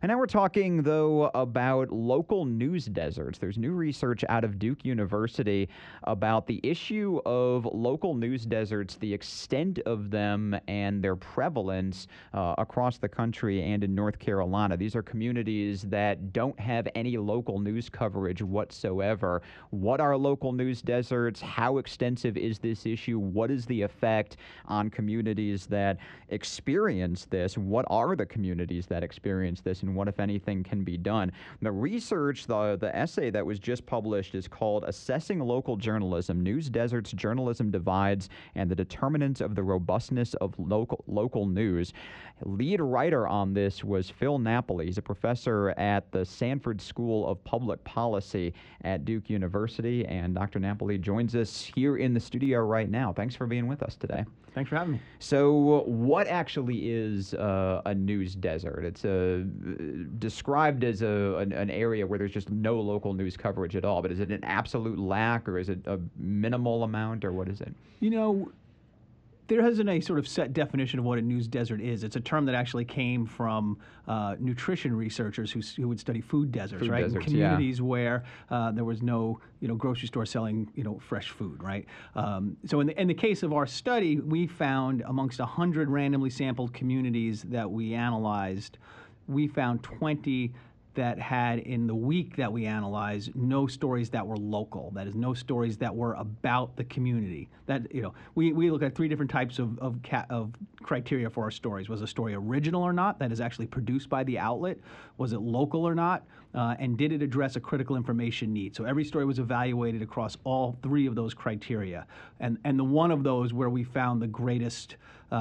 And now we're talking, though, about local news deserts. There's new research out of Duke University about the issue of local news deserts, the extent of them, and their prevalence across the country and in North Carolina. These are communities that don't have any local news coverage whatsoever. What are local news deserts? How extensive is this issue? What is the effect on communities that experience this? What are the communities that experience this? And what, if anything, can be done? The research, the essay that was just published is called Assessing Local Journalism, News Deserts, Journalism Divides, and the Determinants of the Robustness of Local News. Lead writer on this was Phil Napoli. He's a professor at the Sanford School of Public Policy at Duke University, and Dr. Napoli joins us here in the studio right now. Thanks for being with us today. Thanks for having me. So what actually is a news desert? It's described as an area where there's just no local news coverage at all, but is it an absolute lack, or is it a minimal amount, or what is it? You know, there isn't a sort of set definition of what a news desert is. It's a term that actually came from nutrition researchers who would study food deserts, Food right? deserts, In communities where there was no, grocery store selling, fresh food, right? So in the case of our study, we found amongst 100 randomly sampled communities that we analyzed, we found 20 that had, in the week that we analyzed, no stories that were local. That is, no stories that were about the community. That, we look at three different types of criteria for our stories. Was a story original or not? That is actually produced by the outlet. Was it local or not? And did it address a critical information need? So every story was evaluated across all three of those criteria. And the one of those where we found the greatest,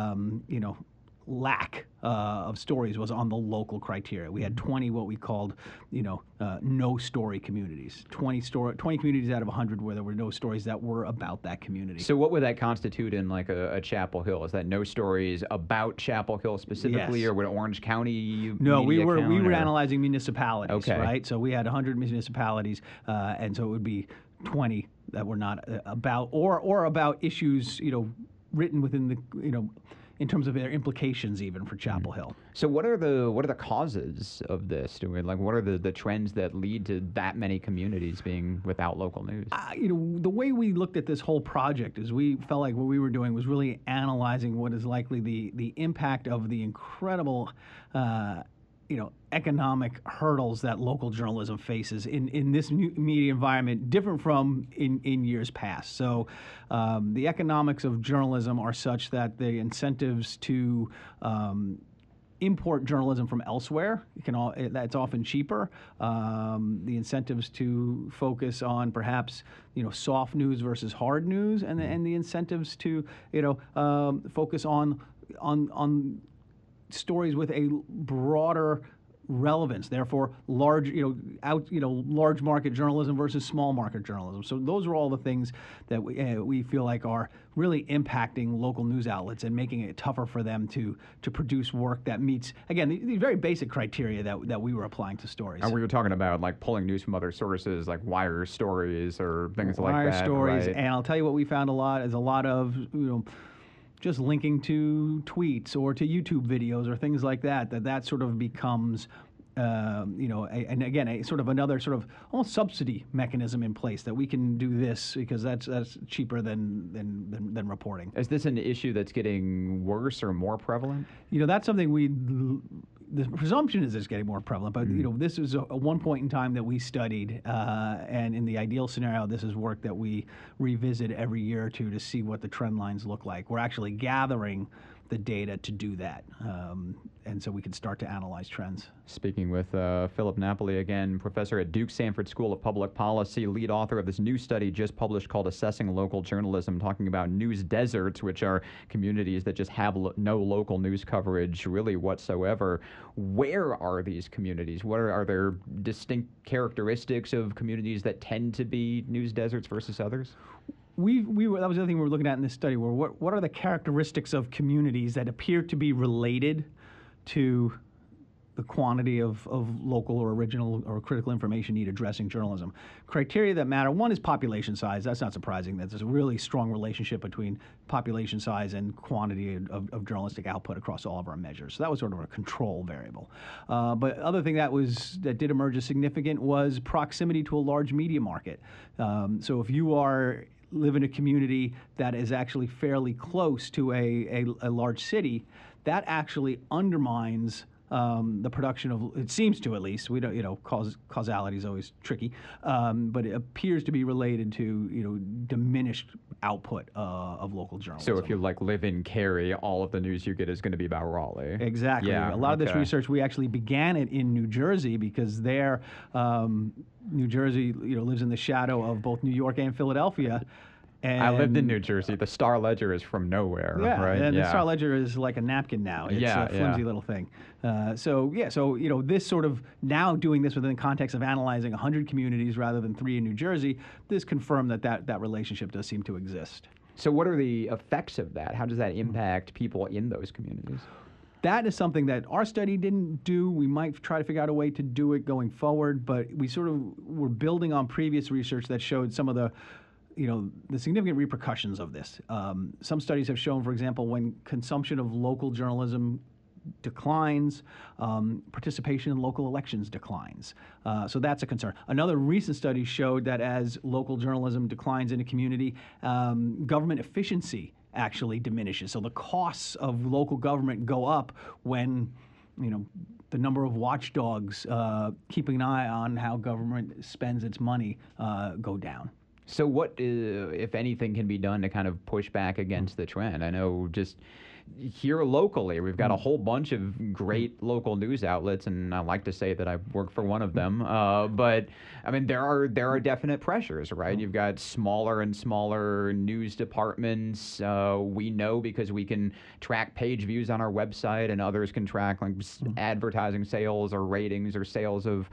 lack of stories was on the local criteria. We had 20 what we called, no story communities. 20 communities out of 100 where there were no stories that were about that community. So what would that constitute in like a Chapel Hill? Is that no stories about Chapel Hill specifically, Yes. or would Orange County? No, we media were count, analyzing municipalities, Okay. right? So we had 100 municipalities, and so it would be 20 that were not about or about issues, written within the, in terms of their implications even for Chapel Hill. So what are the causes of this? What are the trends that lead to that many communities being without local news? The way we looked at this whole project is we felt like what we were doing was really analyzing what is likely the impact of the incredible economic hurdles that local journalism faces in this media environment, different from in years past. So the economics of journalism are such that the incentives to import journalism from elsewhere, that's often cheaper. The incentives to focus on perhaps soft news versus hard news, and the incentives to focus on stories with a broader relevance, therefore large market journalism versus small market journalism. So those are all the things that we feel like are really impacting local news outlets and making it tougher for them to produce work that meets, again, the very basic criteria that we were applying to stories. And we were talking about like pulling news from other sources, like wire stories or things like that. Wire stories, right? and I'll tell you what we found a lot of just linking to tweets or to YouTube videos or things like that sort of becomes, and again, a sort of another sort of almost subsidy mechanism in place that we can do this because that's cheaper than reporting. Is this an issue that's getting worse or more prevalent? That's something the presumption is it's getting more prevalent, but this is a one point in time that we studied, and in the ideal scenario, this is work that we revisit every year or two to see what the trend lines look like. We're actually gathering the data to do that, and so we can start to analyze trends. Speaking with Philip Napoli again, professor at Duke Sanford School of Public Policy, lead author of this new study just published called Assessing Local Journalism, talking about news deserts, which are communities that just have no local news coverage really whatsoever. Where are these communities? Are there distinct characteristics of communities that tend to be news deserts versus others? That was the other thing we were looking at in this study, where what are the characteristics of communities that appear to be related to the quantity of local or original or critical information need addressing journalism. Criteria that matter, one is population size. That's not surprising. There's a really strong relationship between population size and quantity of journalistic output across all of our measures. So that was sort of a control variable. But other thing that did emerge as significant was proximity to a large media market. So if you live in a community that is actually fairly close to a large city, that actually undermines the production of, it seems to at least, we don't, causality is always tricky, but it appears to be related to, diminished output of local journalism. So if you live in Cary, all of the news you get is going to be about Raleigh. Exactly. Yeah, a lot of this research, we actually began it in New Jersey because there, New Jersey, lives in the shadow of both New York and Philadelphia. And I lived in New Jersey. The Star Ledger is from nowhere, right? And the Star Ledger is like a napkin now. It's a flimsy little thing. So this sort of, now doing this within the context of analyzing 100 communities rather than 3 in New Jersey, this confirmed that relationship does seem to exist. So what are the effects of that? How does that impact people in those communities? That is something that our study didn't do. We might try to figure out a way to do it going forward, but we sort of were building on previous research that showed some of the significant repercussions of this. Some studies have shown, for example, when consumption of local journalism declines, participation in local elections declines. So that's a concern. Another recent study showed that as local journalism declines in a community, government efficiency actually diminishes. So the costs of local government go up when the number of watchdogs keeping an eye on how government spends its money go down. So what, if anything, can be done to kind of push back against the trend? I know just here locally, we've got a whole bunch of great local news outlets, and I like to say that I work for one of them. But I mean, there are definite pressures, right? You've got smaller and smaller news departments. We know because we can track page views on our website, and others can track advertising sales or ratings or sales of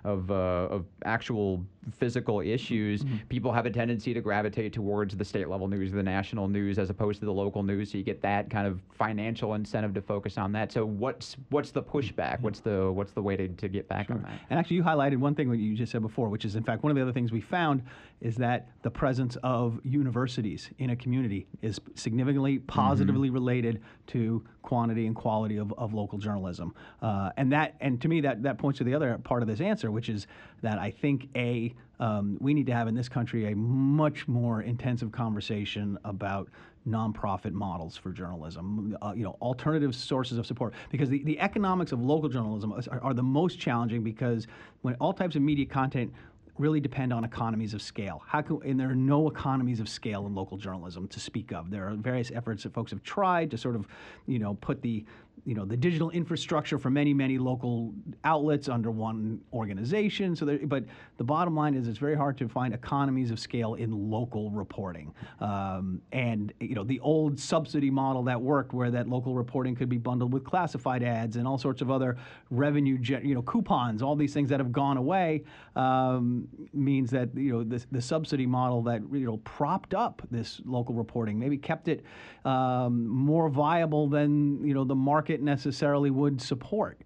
actual physical issues. People have a tendency to gravitate towards the state level news, the national news, as opposed to the local news. So you get that kind of financial incentive to focus on that. So what's the pushback? What's the way to get back on that? And actually, you highlighted one thing that you just said before, which is in fact one of the other things we found is that the presence of universities in a community is significantly positively related to quantity and quality of local journalism. And to me that points to the other part of this answer, which is that I think we need to have in this country a much more intensive conversation about nonprofit models for journalism, alternative sources of support, because the economics of local journalism are the most challenging, because when all types of media content really depend on economies of scale. And there are no economies of scale in local journalism to speak of. There are various efforts that folks have tried to sort of, put the digital infrastructure for many, many local outlets under one organization. But the bottom line is it's very hard to find economies of scale in local reporting. And the old subsidy model that worked, where that local reporting could be bundled with classified ads and all sorts of other revenue, coupons, all these things that have gone away, means that the subsidy model that propped up this local reporting maybe kept it more viable than the market necessarily would support.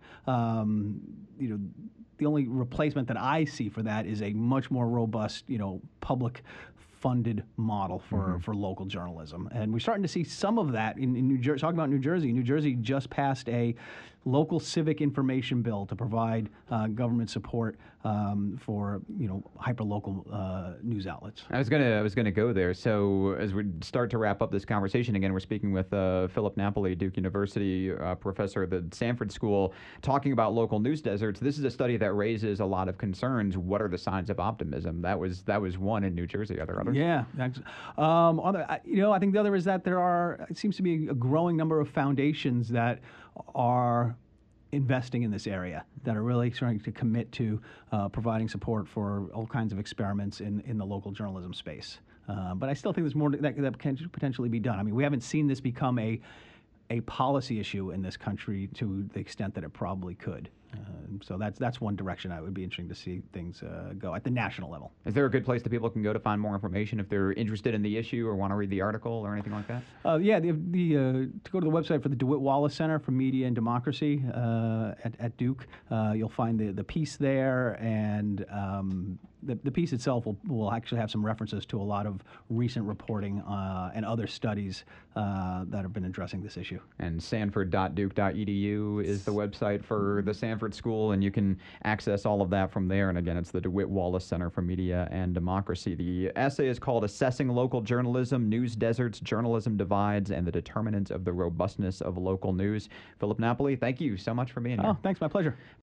The only replacement that I see for that is a much more robust, public funded model for local journalism. And we're starting to see some of that in New Jersey. Talking about New Jersey, New Jersey just passed a local civic information bill to provide government support for hyperlocal news outlets. I was gonna go there. So as we start to wrap up this conversation, again, we're speaking with Philip Napoli, Duke University professor at the Sanford School, talking about local news deserts. This is a study that raises a lot of concerns. What are the signs of optimism? That was one in New Jersey. Are there others? Yeah, I think the other is that it seems to be a growing number of foundations that are investing in this area, that are really starting to commit to providing support for all kinds of experiments in the local journalism space. But I still think there's more that can potentially be done. I mean, we haven't seen this become a policy issue in this country to the extent that it probably could. So that's one direction I would be interesting to see things go at the national level. Is there a good place that people can go to find more information if they're interested in the issue or want to read the article or anything like that? Yeah, to go to the website for the DeWitt Wallace Center for Media and Democracy at Duke, you'll find the piece there, and the piece itself will actually have some references to a lot of recent reporting and other studies that have been addressing this issue. And sanford.duke.edu is the website for the Sanford School, and you can access all of that from there. And again, it's the DeWitt Wallace Center for Media and Democracy. The essay is called Assessing Local Journalism, News Deserts, Journalism Divides, and the Determinants of the Robustness of Local News. Philip Napoli, thank you so much for being here. Oh, thanks. My pleasure.